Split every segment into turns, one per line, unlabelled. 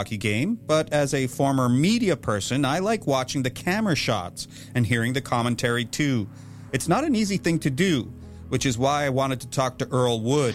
hockey game, but as a former media person, I like watching the camera shots and hearing the commentary too. It's not an easy thing to do, which is why I wanted to talk to Earl Wood.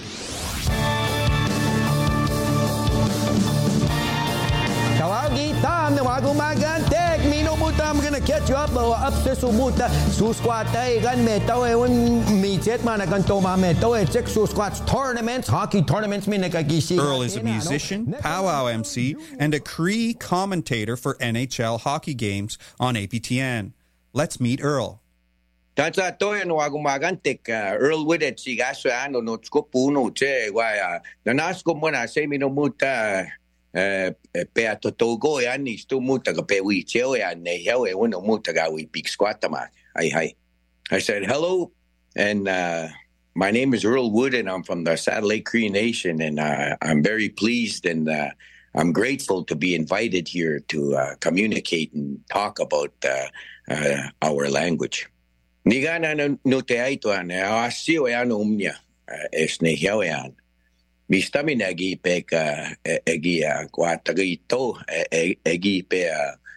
I'm gonna catch you up sa sumuta susquat gan me mi jet man gan toma me check susquats tournaments, hockey tournaments me nagagisi.
Earl is a musician, powwow MC, and a Cree commentator for NHL hockey games on APTN. Let's meet Earl.
Tansa toy no agumagantek Earl Wood at sigaso ano no skopuno che why nanas ko muna say mi no muta pe totogo yan is to muta ka pe we cheo yan ne hewe uno muta ga we big squat ma hi I said hello and my name is Earl Wood and I'm from the Saddle Lake Cree Nation and I'm very pleased and I'm grateful to be invited here to communicate and talk about our language. Nigana no te aito an asio yan umnya es ne hewe yan Mistami nagi peka egi kwatagito egi pe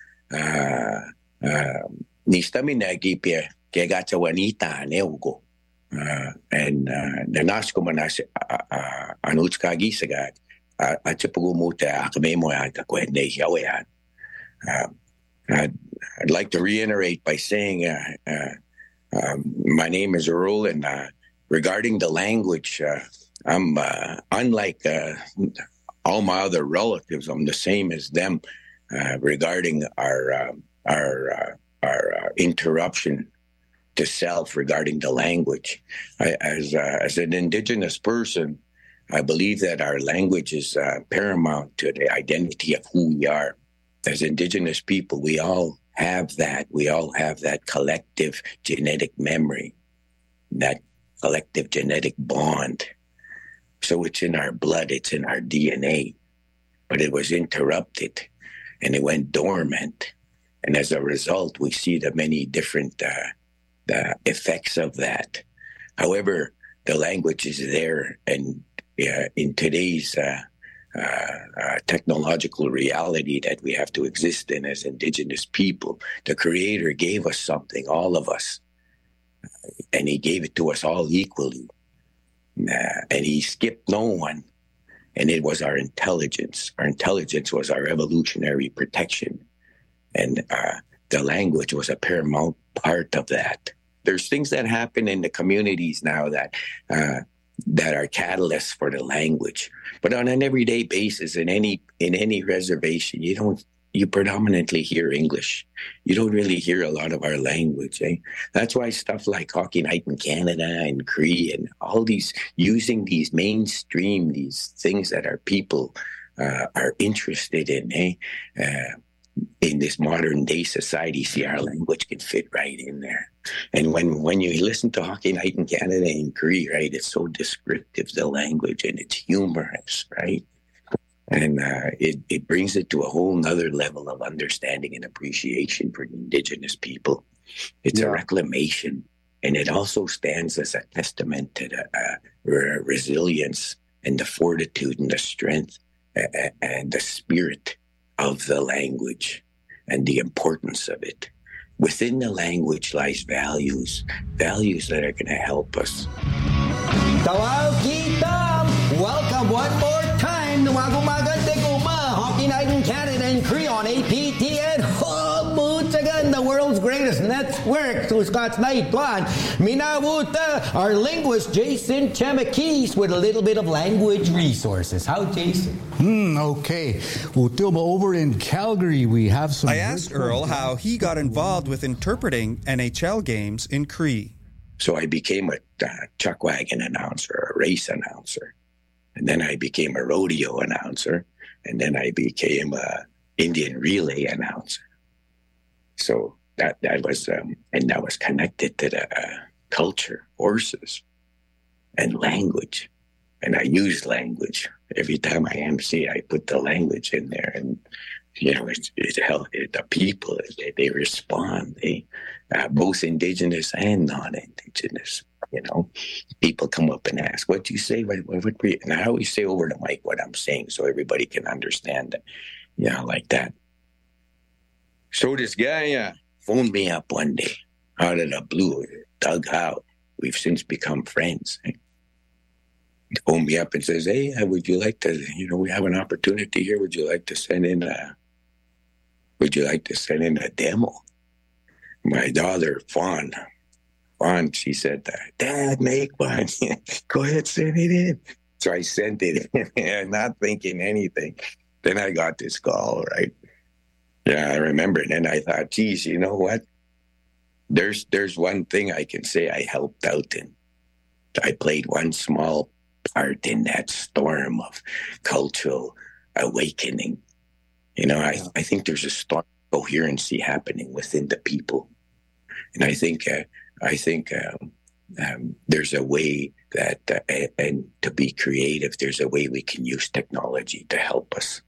mistami nagi pe que gata wanita neugo and nasko manas anutska gisagat achipugo muta akmemo ya ka ne yawan I'd like to reiterate by saying my name is Earl and regarding the language I'm unlike all my other relatives. I'm the same as them regarding our interruption to self regarding the language. As an Indigenous person, I believe that our language is paramount to the identity of who we are. As Indigenous people, we all have that. We all have that collective genetic memory, that collective genetic bond. So it's in our blood, it's in our DNA, but it was interrupted and it went dormant. And as a result, we see the many different the effects of that. However, the language is there. And in today's technological reality that we have to exist in as Indigenous people, the Creator gave us something, all of us, and He gave it to us all equally. And He skipped no one, and it was our intelligence. Our intelligence was our evolutionary protection, and the language was a paramount part of that. There's things that happen in the communities now that are catalysts for the language, but on an everyday basis, in any reservation, you predominantly hear English. You don't really hear a lot of our language. That's why stuff like Hockey Night in Canada and Cree and all these, using these mainstream, these things that our people are interested in, in this modern day society, see our language can fit right in there. And when you listen to Hockey Night in Canada and Cree, right, it's so descriptive, the language, and it's humorous, right? And it brings it to a whole nother level of understanding and appreciation for Indigenous people. It's a reclamation. And it also stands as a testament to the resilience and the fortitude and the strength and the spirit of the language and the importance of it. Within the language lies values that are going to help us.
Welcome one more time to Hockey Night in Canada and Cree on APTN. The world's greatest network to Scott's Night Blonde. Minawuta, our linguist Jason Chemakis with a little bit of language resources. How, Jason?
Okay. Well, over in Calgary, we have some...
I asked Earl how he got involved with interpreting NHL games in Cree.
So I became a chuck wagon announcer, a race announcer. And then I became a rodeo announcer. And then I became a Indian relay announcer. So that was, and that was connected to the culture, horses, and language. And I use language. Every time I MC, I put the language in there. And, the people, they respond. They, both Indigenous and non-Indigenous, people come up and ask, what do you say? And I always say over the mic what I'm saying so everybody can understand Yeah, like that. So this guy phoned me up one day out of the blue, Doug Howe. We've since become friends. He phoned me up and says, hey, would you like to, we have an opportunity here. Would you like to send in a demo? My daughter, Fawn, she said, Dad, make one. Go ahead, send it in. So I sent it in, not thinking anything. Then I got this call, right? Yeah, I remember. And then I thought, geez, you know what? There's one thing I can say I helped out in. I played one small part in that storm of cultural awakening. I think there's a storm of coherency happening within the people. And I think there's a way that, and to be creative, there's a way we can use technology to help us.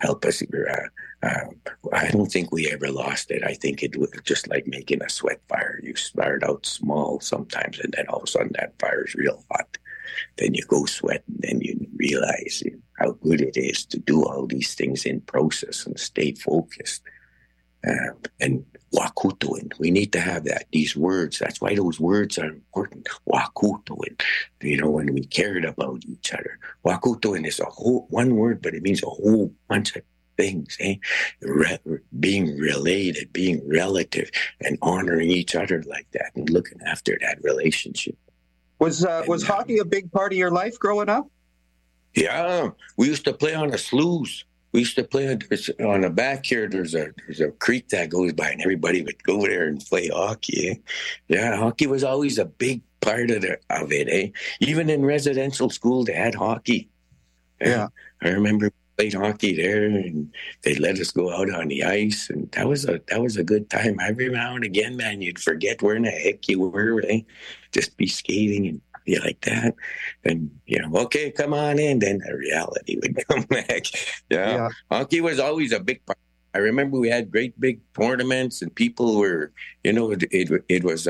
I don't think we ever lost it. I think it was just like making a sweat fire. You start out small sometimes, and then all of a sudden that fire is real hot. Then you go sweat, and then you realize how good it is to do all these things in process and stay focused. And wakutuin, we need to have these words. That's why those words are important. Wakutuin, when we cared about each other. Wakutuin is one word, but it means a whole bunch of things. Being related, being relative, and honoring each other like that, and looking after that relationship.
Was hockey a big part of your life growing up?
Yeah, we used to play on the sloughs. We used to play on the back here. There's a creek that goes by, and everybody would go there and play hockey. Eh? Yeah, hockey was always a big part of it. Eh? Even in residential school, they had hockey.
Yeah,
I remember we played hockey there, and they let us go out on the ice, and that was a good time. Every now and again, man, you'd forget where in the heck you were. Eh? Just be skating and be like that, and okay, come on in. Then the reality would come back. Yeah. Hockey was always a big part. I remember we had great big tournaments, and people were, it was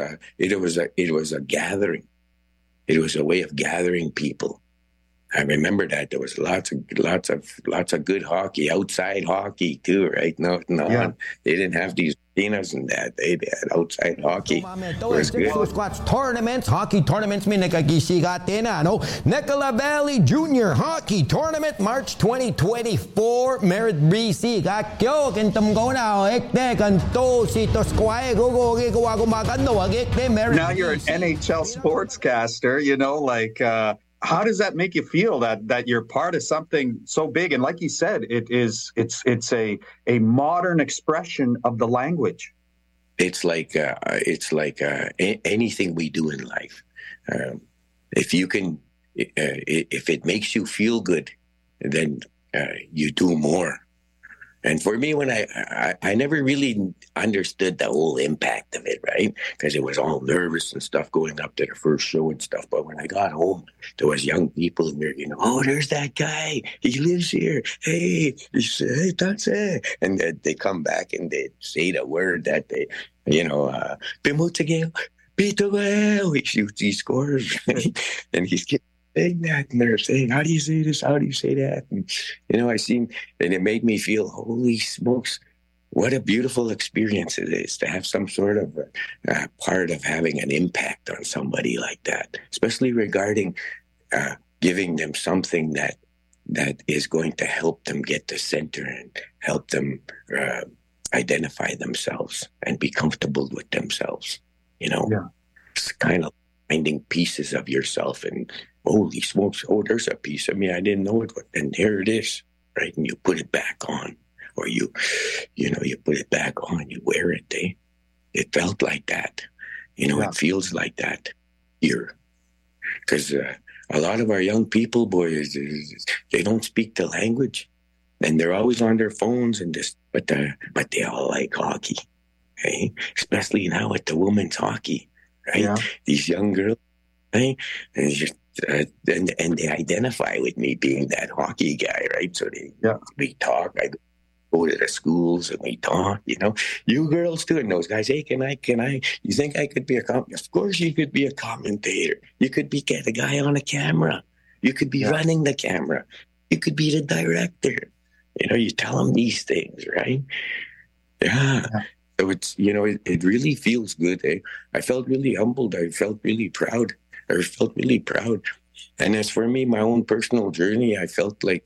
a gathering. It was a way of gathering people. I remember that there was lots of good hockey, outside hockey too, right? No, they didn't have these arenas and that. They had outside hockey. It was good.
Tournaments, hockey tournaments, may nakagisigat din, Nicola Valley Junior Hockey Tournament, March 2024, Merit BC, kakyo, kintam go now, ekte, kanto, sitos kwae, go, magando, agekte, Merit.
Now you're an NHL sportscaster, how does that make you feel that you're part of something so big? And like you said, it's a modern expression of the language.
It's like anything we do in life. If it makes you feel good, then you do more. And for me, when I never really understood the whole impact of it, right? Because it was all nervous and stuff going up to the first show and stuff. But when I got home, there was young people in there, there's that guy. He lives here. Hey, that's it. And they come back and they say the word that they, Pimutagel, Pito, he shoots, he scores, right? And he's getting that, and they're saying, how do you say this? How do you say that? And, and it made me feel, holy smokes, what a beautiful experience it is to have some sort of part of having an impact on somebody like that, especially regarding giving them something that is going to help them get to center and help them identify themselves and be comfortable with themselves. It's kind of finding pieces of yourself and holy smokes, there's a piece of me, I didn't know it, and here it is, right? And you put it back on, or you put it back on, you wear it, It felt like that. It feels like that here. Because a lot of our young people, boys, they don't speak the language, and they're always on their phones and but they all like hockey, okay? Especially now with the women's hockey, right? Yeah. These young girls, right? And they identify with me being that hockey guy, right? So we talk. I go to the schools and we talk. You girls too, and those guys. Hey, can I? You think I could be a commentator? Of course, you could be a commentator. You could get a guy on a camera. You could be running the camera. You could be the director. You tell them these things, right? Yeah. So it's, it really feels good. I felt really humbled. I felt really proud. And as for me, my own personal journey, I felt like,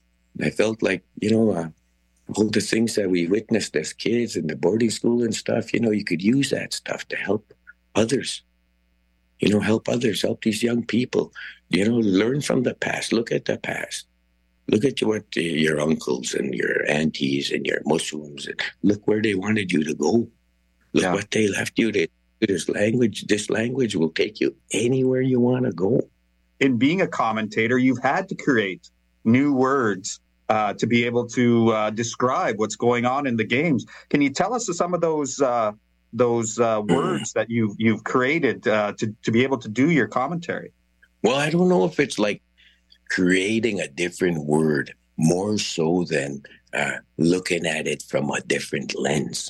all the things that we witnessed as kids in the boarding school and stuff, you could use that stuff to help others. Help these young people, learn from the past, look at the past. Look at what your uncles and your aunties and your Muslims, and look where they wanted you to go. Look what they left you. This language will take you anywhere you want to go.
In being a commentator, you've had to create new words to be able to describe what's going on in the games. Can you tell us some of those words that you've created to be able to do your commentary?
Well, I don't know if it's like creating a different word, more so than looking at it from a different lens.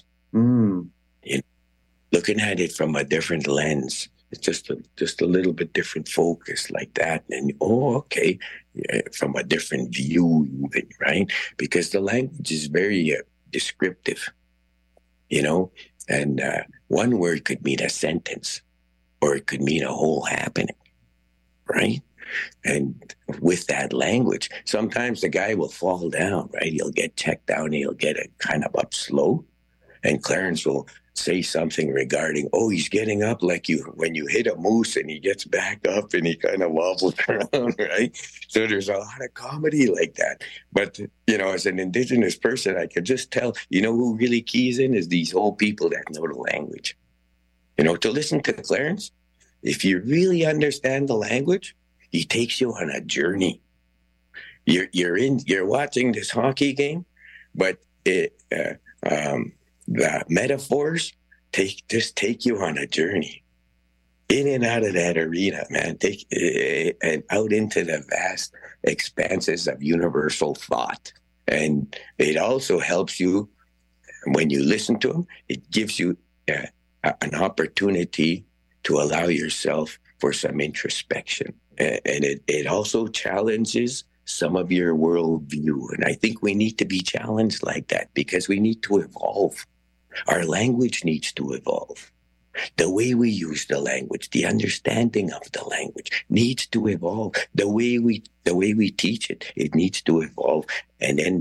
Looking at it from a different lens. It's just a little bit different focus like that. And, okay, from a different view even, right? Because the language is very descriptive, and one word could mean a sentence or it could mean a whole happening, right? And with that language, sometimes the guy will fall down, right? He'll get checked down. He'll get it kind of up slow. And Clarence will say something regarding, he's getting up like when you hit a moose and he gets back up and he kind of wobbles around, right? So there's a lot of comedy like that. But, as an Indigenous person, I could just tell, who really keys in is these old people that know the language. To listen to Clarence, if you really understand the language, he takes you on a journey. You're watching this hockey game, but the metaphors take you on a journey in and out of that arena, man. And out into the vast expanses of universal thought. And it also helps you when you listen to him. It gives you an opportunity to allow yourself for some introspection. And it also challenges some of your worldview. And I think we need to be challenged like that because we need to evolve. Our language needs to evolve. The way we use the language, the understanding of the language needs to evolve. The way we teach it, it needs to evolve. And then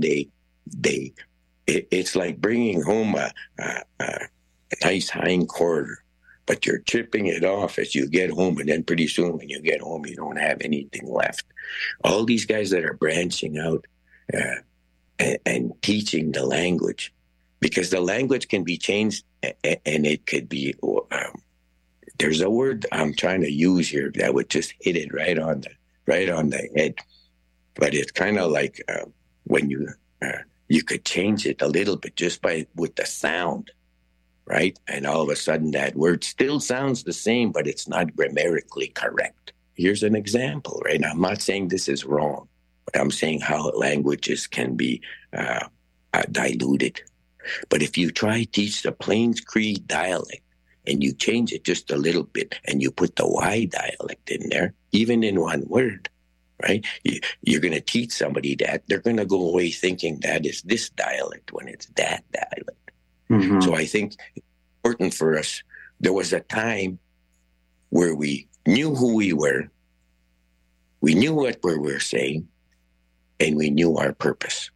it's like bringing home a nice hind quarter, but you're chipping it off as you get home. And then pretty soon when you get home, you don't have anything left. All these guys that are branching out and teaching the language, because the language can be changed and it could be, there's a word I'm trying to use here that would just hit it right on the head. But it's kind of like when you could change it a little bit just with the sound, right? And all of a sudden that word still sounds the same, but it's not grammatically correct. Here's an example, right? I'm not saying this is wrong, but I'm saying how languages can be diluted. But if you try to teach the Plains Cree dialect and you change it just a little bit and you put the Y dialect in there, even in one word, right? You're going to teach somebody that. They're going to go away thinking that is this dialect when it's that dialect. Mm-hmm. So I think it's important for us. There was a time where we knew who we were, we knew what we were saying, and we knew our purpose.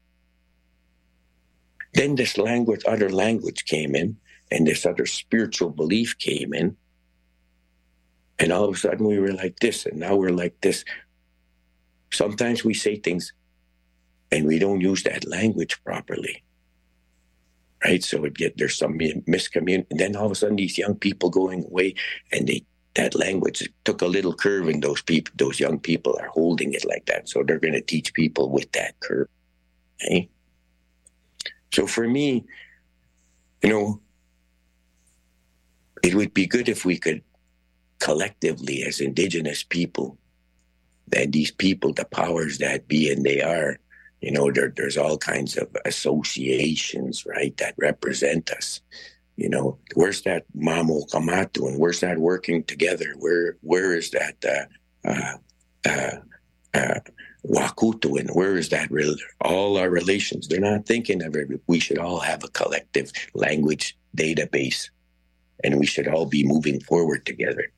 Then this other language came in, and this other spiritual belief came in. And all of a sudden we were like this, and now we're like this. Sometimes we say things and we don't use that language properly. Right? So there's some miscommunication. And then all of a sudden these young people going away, and that language took a little curve, and those young people are holding it like that. So they're going to teach people with that curve. Okay? So for me, it would be good if we could collectively, as Indigenous people, that these people, the powers that be, and they are, there's all kinds of associations, right, that represent us. Where's that Mamo Kamatu, and where's that working together? Where is that Wakuto, and where is that all our relations? They're not thinking of it. We should all have a collective language database, and we should all be moving forward together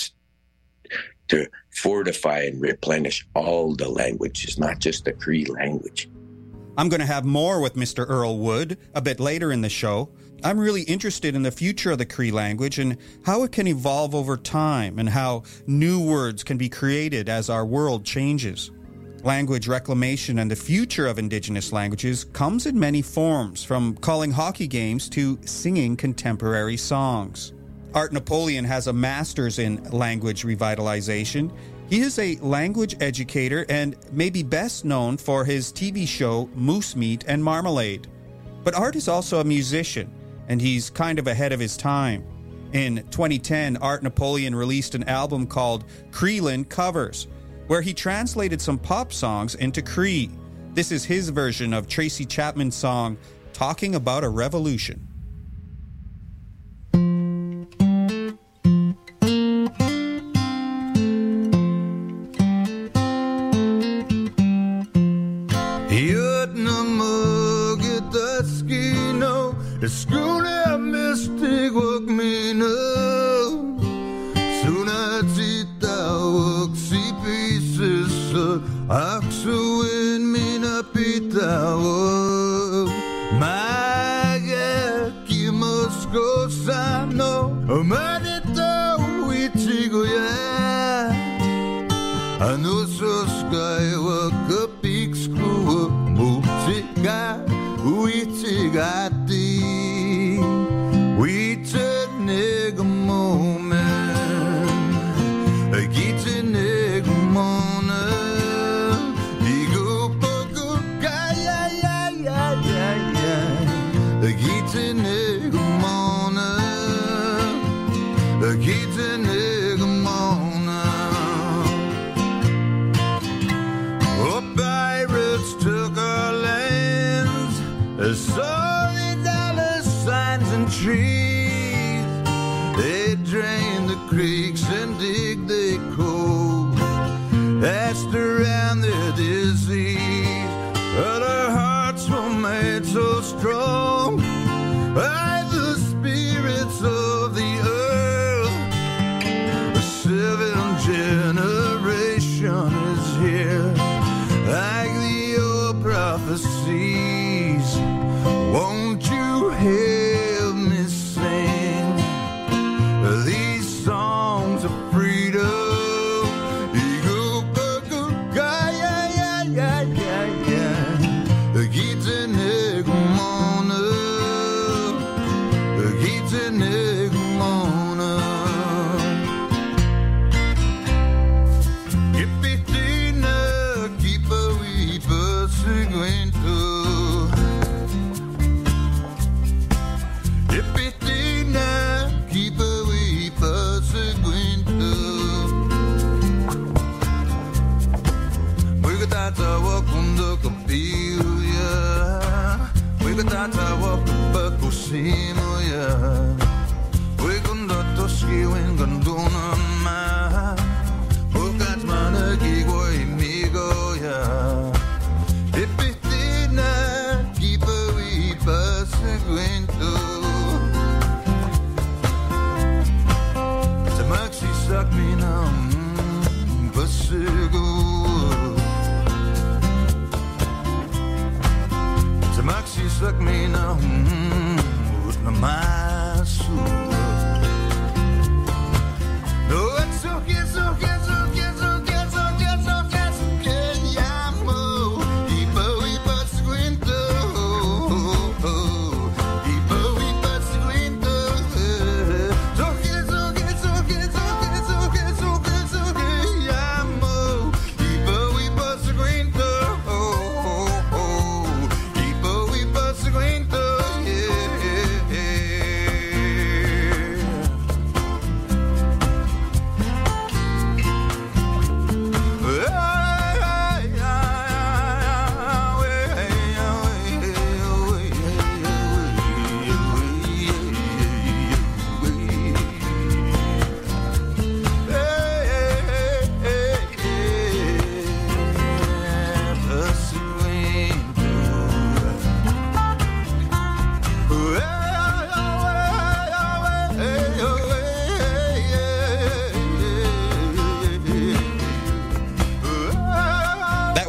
to fortify and replenish all the languages, not just the Cree language.
I'm going to have more with Mr. Earl Wood a bit later in the show. I'm really interested in the future of the Cree language and how it can evolve over time and how new words can be created as our world changes. Language reclamation and the future of Indigenous languages comes in many forms, from calling hockey games to singing contemporary songs. Art Napoleon has a master's in language revitalization. He is a language educator and may be best known for his TV show Moose Meat and Marmalade. But Art is also a musician, and he's kind of ahead of his time. In 2010, Art Napoleon released an album called Creeland Covers, where he translated some pop songs into Cree. This is his version of Tracy Chapman's song, Talking About a Revolution.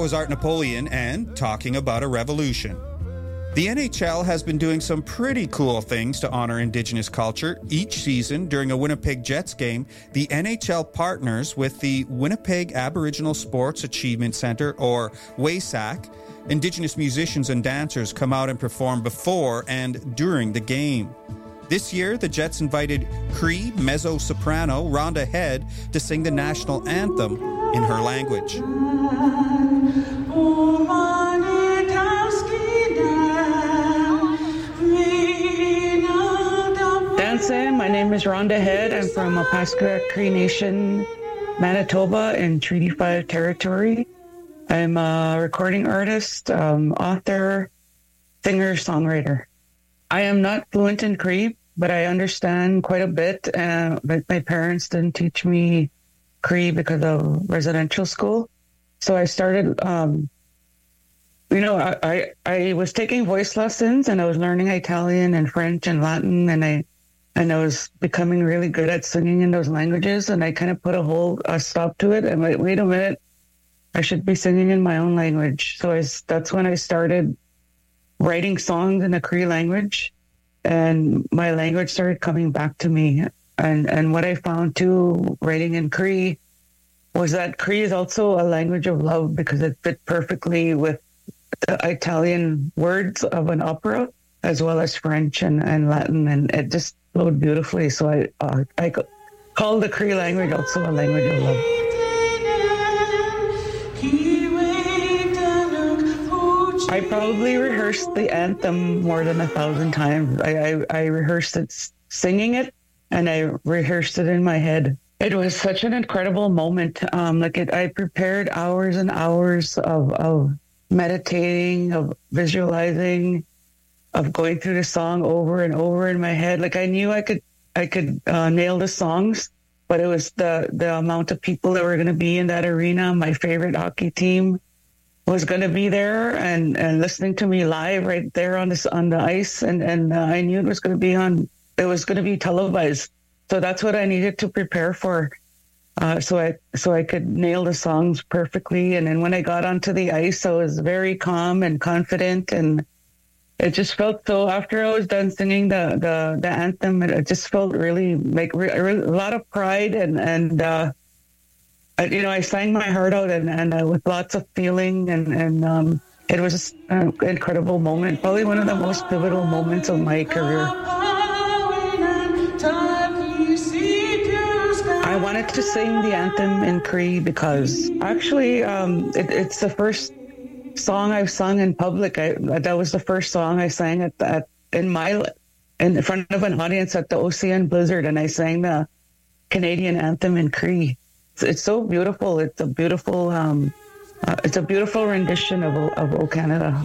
was Art Napoleon and Talking About a Revolution. The NHL has been doing some pretty cool things to honor Indigenous culture. Each season, during a Winnipeg Jets game, the NHL partners with the Winnipeg Aboriginal Sports Achievement Centre, or WASAC. Indigenous musicians and dancers come out and perform before and during the game. This year, the Jets invited Cree mezzo-soprano Rhonda Head to sing the national anthem in her language.
My name is Rhonda Head. I'm from Opaskwayak Cree Nation, Manitoba, in Treaty 5 territory. I'm a recording artist, author, singer, songwriter. I am not fluent in Cree, but I understand quite a bit. But my parents didn't teach me Cree because of residential school. So I started, I was taking voice lessons and I was learning Italian and French and Latin, and I was becoming really good at singing in those languages. And I kind of put a stop to it. I'm like, wait a minute, I should be singing in my own language. So that's when I started writing songs in the Cree language, and my language started coming back to me. And what I found too, writing in Cree, was that Cree is also a language of love because it fit perfectly with the Italian words of an opera, as well as French and Latin, and it just flowed beautifully. So I call the Cree language also a language of love. I probably rehearsed the anthem more than 1,000 times. I rehearsed it singing it, and I rehearsed it in my head. It was such an incredible moment. I prepared hours and hours of meditating, of visualizing, of going through the song over and over in my head. Like I knew I could nail the songs, but it was the amount of people that were going to be in that arena. My favorite hockey team was going to be there and listening to me live right there on the ice, and I knew it was going to be televised. So that's what I needed to prepare for. So I could nail the songs perfectly. And then when I got onto the ice, I was very calm and confident, and it just felt so. After I was done singing the anthem, it just felt really like a lot of pride and I sang my heart out and with lots of feeling and it was just an incredible moment. Probably one of the most pivotal moments of my career. I wanted to sing the anthem in Cree because actually it's the first song I've sung in public. That was the first song I sang in front of an audience at the Ocean Blizzard, and I sang the Canadian anthem in Cree. It's so beautiful. It's a beautiful rendition of O Canada.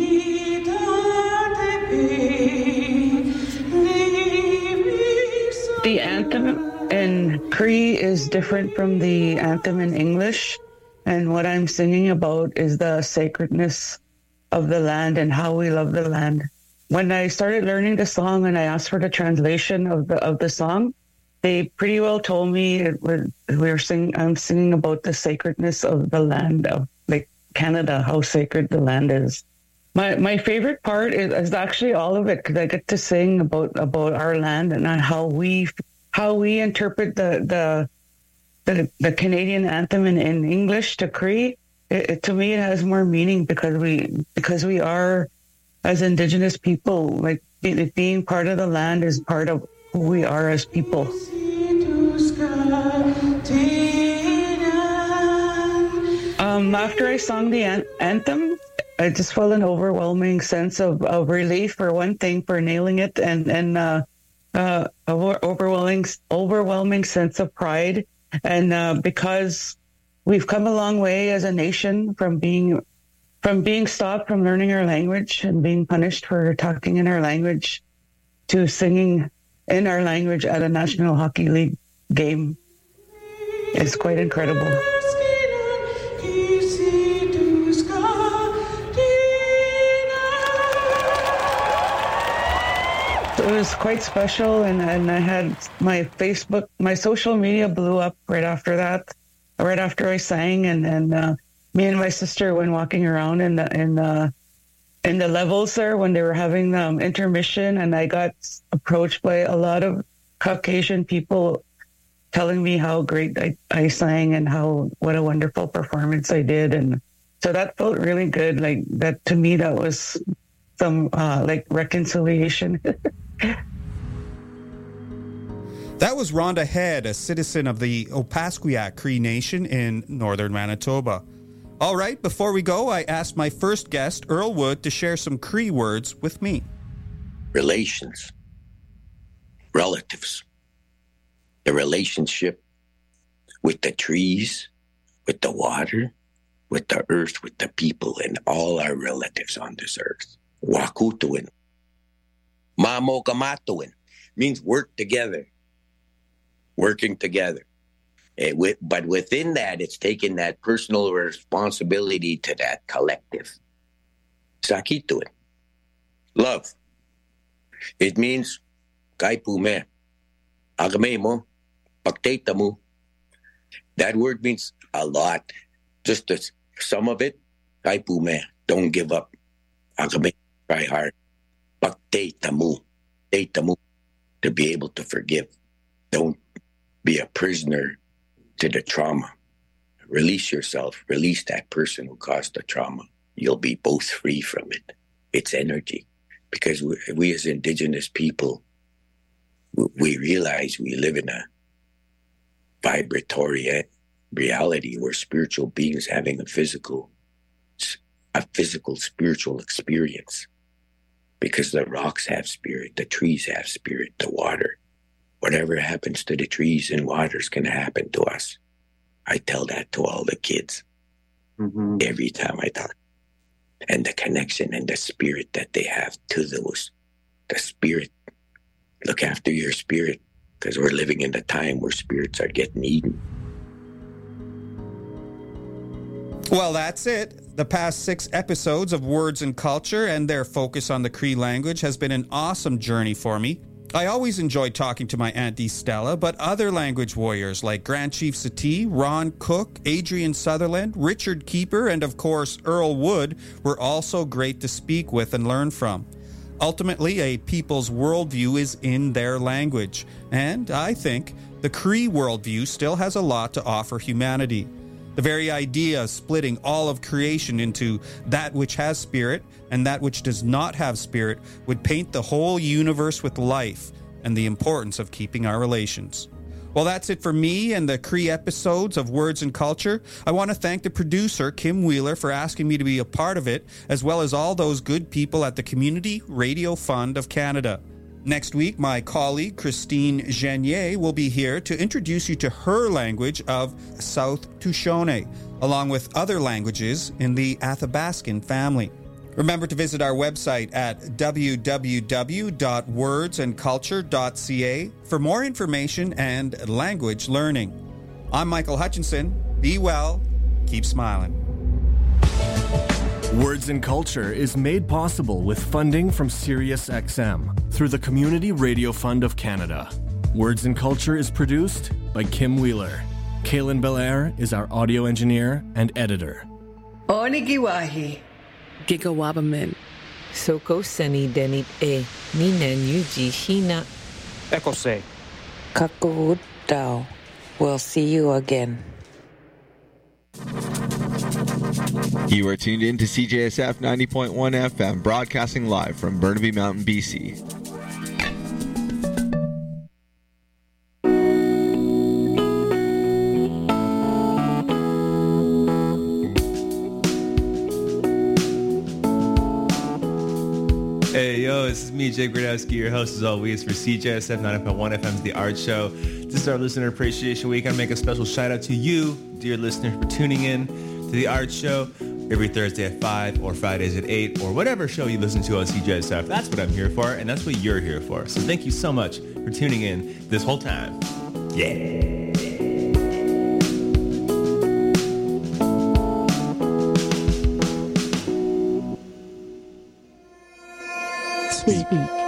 The anthem in Cree is different from the anthem in English. And what I'm singing about is the sacredness of the land and how we love the land. When I started learning the song and I asked for the translation of the song, they pretty well told me I'm singing about the sacredness of the land of like Canada, how sacred the land is. My favorite part is actually all of it because I get to sing about our land and how we interpret the Canadian anthem in English to Cree. To me, it has more meaning because we are, as Indigenous people, like being part of the land is part of who we are as people. After I sung the anthem, I just felt an overwhelming sense of relief, for one thing, for nailing it, and overwhelming sense of pride. And because we've come a long way as a nation from being stopped from learning our language and being punished for talking in our language to singing in our language at a National Hockey League game. It's quite incredible. It was quite special, and I had my social media blew up right after that, right after I sang, and me and my sister when walking around in the levels there when they were having intermission, and I got approached by a lot of Caucasian people telling me how great I sang and what a wonderful performance I did. And so that felt really good. Like that, to me, that was some like reconciliation.
That was Rhonda Head, a citizen of the Opaskwayak Cree Nation in northern Manitoba. All right, before we go, I asked my first guest, Earl Wood, to share some Cree words with me.
Relations. Relatives. The relationship with the trees, with the water, with the earth, with the people, and all our relatives on this earth. Wakutuin. Mamokamatuin means work together. Working together. But within that, it's taking that personal responsibility to that collective. Sakituin. Love. It means kaipume. Agame mo. Pagteta mo. That word means a lot. Just some of it. Kaipume. Don't give up. Agame. Try hard. Pagteta mo. Teta mo. To be able to forgive. Don't be a prisoner to the trauma. Release yourself. Release that person who caused the trauma. You'll be both free from it. It's energy. Because we as Indigenous people, we realize we live in a vibratory reality. We're spiritual beings having a physical spiritual experience. Because the rocks have spirit, the trees have spirit, the water. Whatever happens to the trees and waters can happen to us. I tell that to all the kids every time I talk. And the connection and the spirit that they have to those. The spirit. Look after your spirit, because we're living in the time where spirits are getting eaten.
Well, that's it. The past 6 episodes of Words and Culture and their focus on the Cree language has been an awesome journey for me. I always enjoyed talking to my Auntie Stella, but other language warriors like Grand Chief Sati, Ron Cook, Adrian Sutherland, Richard Keeper, and of course Earl Wood were also great to speak with and learn from. Ultimately, a people's worldview is in their language, and I think the Cree worldview still has a lot to offer humanity. The very idea of splitting all of creation into that which has spirit and that which does not have spirit would paint the whole universe with life and the importance of keeping our relations. Well, that's it for me and the Cree episodes of Words and Culture. I want to thank the producer, Kim Wheeler, for asking me to be a part of it, as well as all those good people at the Community Radio Fund of Canada. Next week, my colleague, Christine Genier, will be here to introduce you to her language of South Tushone, along with other languages in the Athabascan family. Remember to visit our website at www.wordsandculture.ca for more information and language learning. I'm Michael Hutchinson. Be well. Keep smiling.
Words and Culture is made possible with funding from SiriusXM through the Community Radio Fund of Canada. Words and Culture is produced by Kim Wheeler. Kaylin Belair is our audio engineer and editor.
Onigiwahi.
Gigawabamin. Soko Seni Denit E. Ninen Yuji Hina.
Ekose.
Kakurut Dao. We'll see you again.
You are tuned in to CJSF 90.1 FM, broadcasting live from Burnaby Mountain, BC.
Hey, yo, this is me, Jake Brodowski, your host as always for CJSF 90.1 FM's The Art Show. This is our Listener Appreciation Week. I make a special shout out to you, dear listener, for tuning in to The Art Show every Thursday at 5 or Fridays at 8 or whatever show you listen to on CJSF. That's what I'm here for, and that's what you're here for. So thank you so much for tuning in this whole time. Yeah.
Sweet.